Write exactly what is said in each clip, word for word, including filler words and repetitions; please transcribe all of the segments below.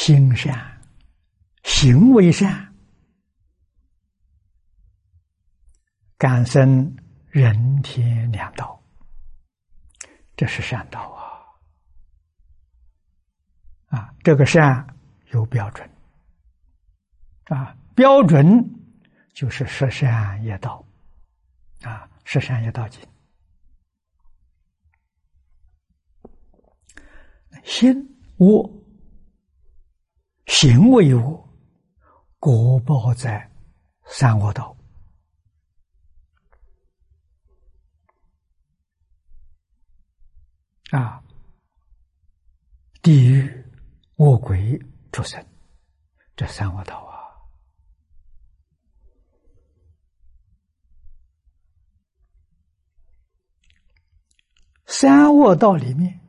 心善，行为善，感生人天两道，这是善道啊！啊，这个善有标准啊，标准就是十善业道啊，十善业道经。心恶，行为恶，果报在三恶道。啊，地狱、恶鬼、畜生，这三恶道啊。三恶道里面，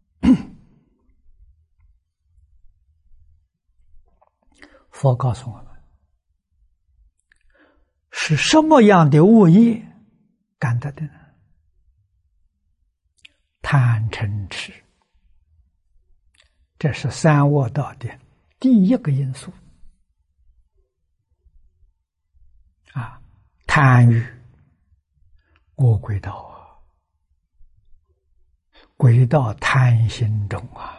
佛告诉我们，是什么样的恶业干得的呢？贪嗔痴，这是三恶道的第一个因素啊！贪欲，恶鬼道啊，鬼道贪心中啊。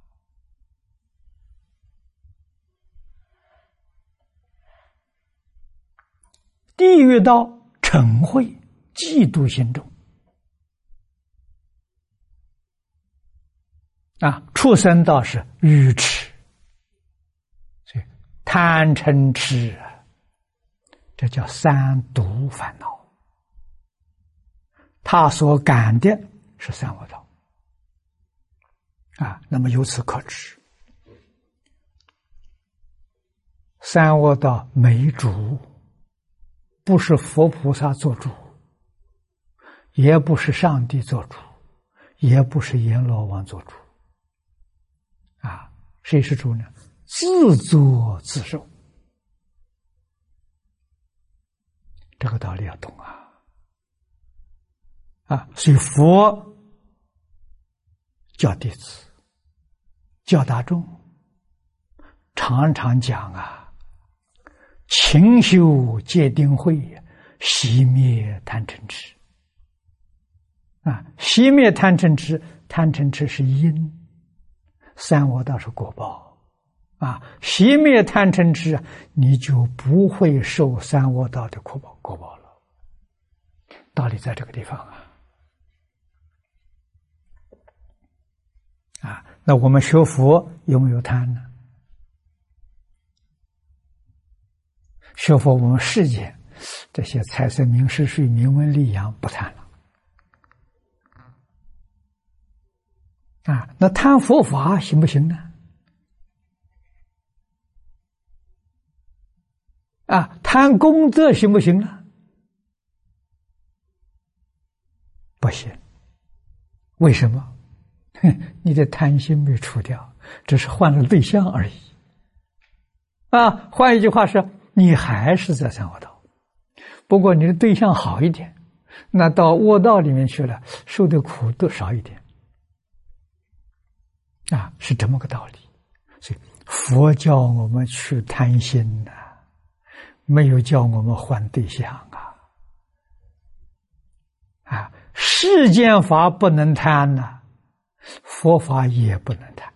地狱道嗔恚，嫉妒心中啊，畜生道是愚痴，所以贪嗔痴啊，这叫三毒烦恼。他所感的是三恶道啊，那么由此可知，三恶道没主，不是佛菩萨做主，也不是上帝做主，也不是阎罗王做主。啊，谁是主呢？自作自受，这个道理要懂啊！啊，所以佛教弟子、教大众，常常讲啊，勤修戒定慧，熄灭贪嗔痴。啊，熄灭贪嗔痴，贪嗔痴是因。三恶道是果报啊，熄灭贪嗔痴，你就不会受三恶道的果报果报了。道理在这个地方啊！啊，那我们学佛有没有贪呢？学佛我们世间这些财色名食睡名闻利养不贪了。啊，那贪佛法行不行呢？啊，贪功德行不行呢？不行。为什么？你的贪心没除掉，只是换了对象而已。啊，换一句话说，你还是在三恶道，不过你的对象好一点，那到恶道里面去了，受的苦都少一点。啊，是这么个道理。所以佛教我们去贪心呐、啊，没有叫我们换对象啊。啊，世间法不能贪呐、啊，佛法也不能贪。